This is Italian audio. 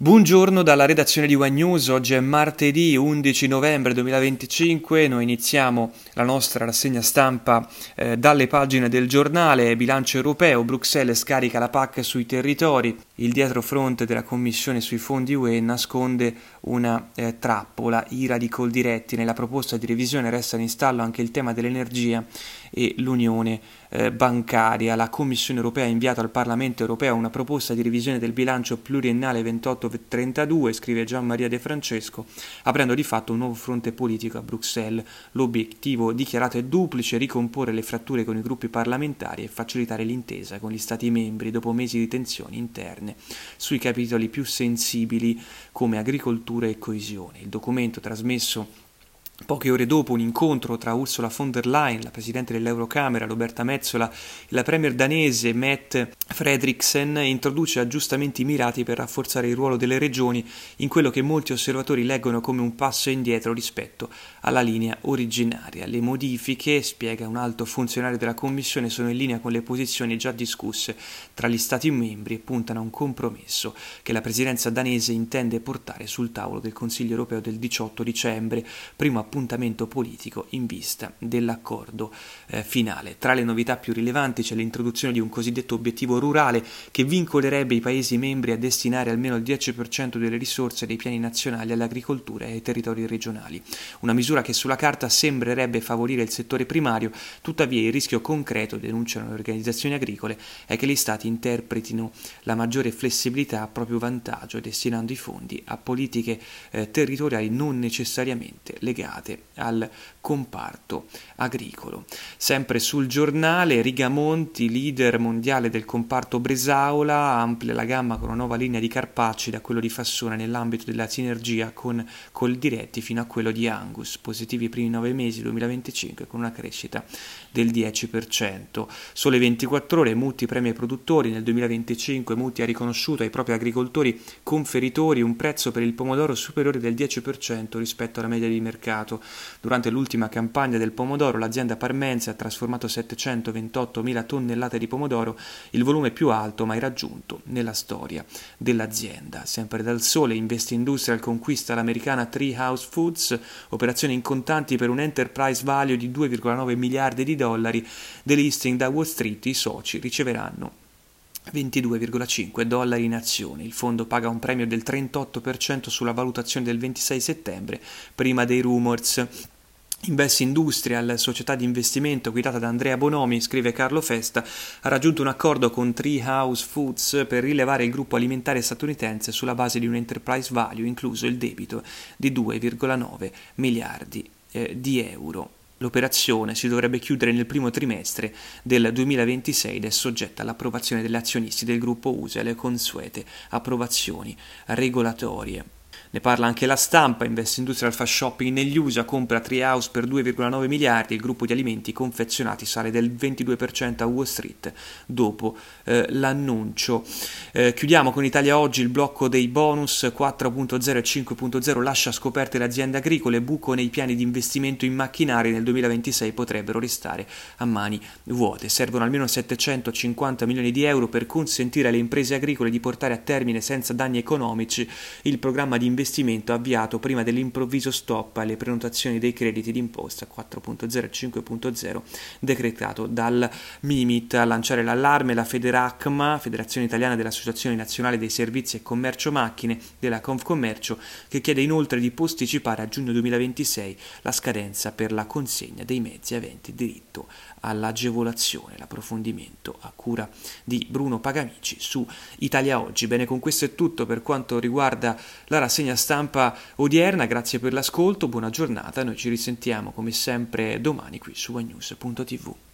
Buongiorno dalla redazione di One News, oggi è martedì 11 novembre 2025, noi iniziamo la nostra rassegna stampa dalle pagine del giornale. Bilancio europeo, Bruxelles scarica la PAC sui territori, il dietrofront della Commissione sui fondi UE nasconde una trappola, ira di Coldiretti, nella proposta di revisione restano in stallo anche il tema dell'energia e l'unione bancaria. La Commissione europea ha inviato al Parlamento europeo una proposta di revisione del bilancio pluriennale 28-32, scrive Gian Maria De Francesco, aprendo di fatto un nuovo fronte politico a Bruxelles. L'obiettivo dichiarato è duplice: ricomporre le fratture con i gruppi parlamentari e facilitare l'intesa con gli Stati membri dopo mesi di tensioni interne sui capitoli più sensibili come agricoltura e coesione. Il documento, trasmesso poche ore dopo un incontro tra Ursula von der Leyen, la Presidente dell'Eurocamera, Roberta Metsola, e la Premier danese Mette Frederiksen, introduce aggiustamenti mirati per rafforzare il ruolo delle regioni in quello che molti osservatori leggono come un passo indietro rispetto alla linea originaria. Le modifiche, spiega un alto funzionario della Commissione, sono in linea con le posizioni già discusse tra gli Stati membri e puntano a un compromesso che la Presidenza danese intende portare sul tavolo del Consiglio europeo del 18 dicembre, primo appuntamento politico in vista dell'accordo finale. Tra le novità più rilevanti c'è l'introduzione di un cosiddetto obiettivo rurale che vincolerebbe i Paesi membri a destinare almeno il 10% delle risorse dei piani nazionali all'agricoltura e ai territori regionali. Una misura che sulla carta sembrerebbe favorire il settore primario, tuttavia il rischio concreto, denunciano le organizzazioni agricole, è che gli Stati interpretino la maggiore flessibilità a proprio vantaggio, destinando i fondi a politiche territoriali non necessariamente legate al comparto agricolo. Sempre sul giornale, Rigamonti, leader mondiale del comparto Bresaola, amplia la gamma con una nuova linea di Carpacci da quello di Fassona nell'ambito della sinergia con Coldiretti fino a quello di Angus, positivi i primi 9 mesi 2025 con una crescita del 10%. Sole 24 ore, Mutti premia i produttori, nel 2025 Mutti ha riconosciuto ai propri agricoltori conferitori un prezzo per il pomodoro superiore del 10% rispetto alla media di mercato. Durante l'ultima campagna del pomodoro l'azienda parmense ha trasformato 728.000 tonnellate di pomodoro, il volume più alto mai raggiunto nella storia dell'azienda. Sempre dal Sole, Investindustrial conquista l'americana Treehouse Foods, operazione in contanti per un enterprise value di 2,9 miliardi di dollari, delisting da Wall Street, i soci riceveranno $22,5 in azioni. Il fondo paga un premio del 38% sulla valutazione del 26 settembre, prima dei rumors. Investindustrial, società di investimento guidata da Andrea Bonomi, scrive Carlo Festa, ha raggiunto un accordo con Treehouse Foods per rilevare il gruppo alimentare statunitense sulla base di un enterprise value, incluso il debito di 2,9 miliardi di euro. L'operazione si dovrebbe chiudere nel primo trimestre del 2026 ed è soggetta all'approvazione degli azionisti del gruppo USA e alle consuete approvazioni regolatorie. Ne parla anche La Stampa. Investindustrial fa shopping negli USA, compra Treehouse per 2,9 miliardi, il gruppo di alimenti confezionati sale del 22% a Wall Street dopo l'annuncio. Chiudiamo con Italia Oggi, il blocco dei bonus 4.0 e 5.0 lascia scoperte le aziende agricole, buco nei piani di investimento in macchinari nel 2026 potrebbero restare a mani vuote. Servono almeno 750 milioni di euro per consentire alle imprese agricole di portare a termine senza danni economici il programma di investimento avviato prima dell'improvviso stop alle prenotazioni dei crediti d'imposta 4.0 e 5.0 decretato dal Mimit. A lanciare l'allarme la Federacma, Federazione Italiana delle Associazioni Nazionali dei Servizi e Commercio Macchine della Confcommercio, che chiede inoltre di posticipare a giugno 2026 la scadenza per la consegna dei mezzi aventi diritto all'agevolazione. L'approfondimento a cura di Bruno Pagamici su Italia Oggi. Bene, con questo è tutto per quanto riguarda la rassegna stampa odierna. Grazie per l'ascolto, buona giornata, noi ci risentiamo come sempre domani qui su onenews.tv.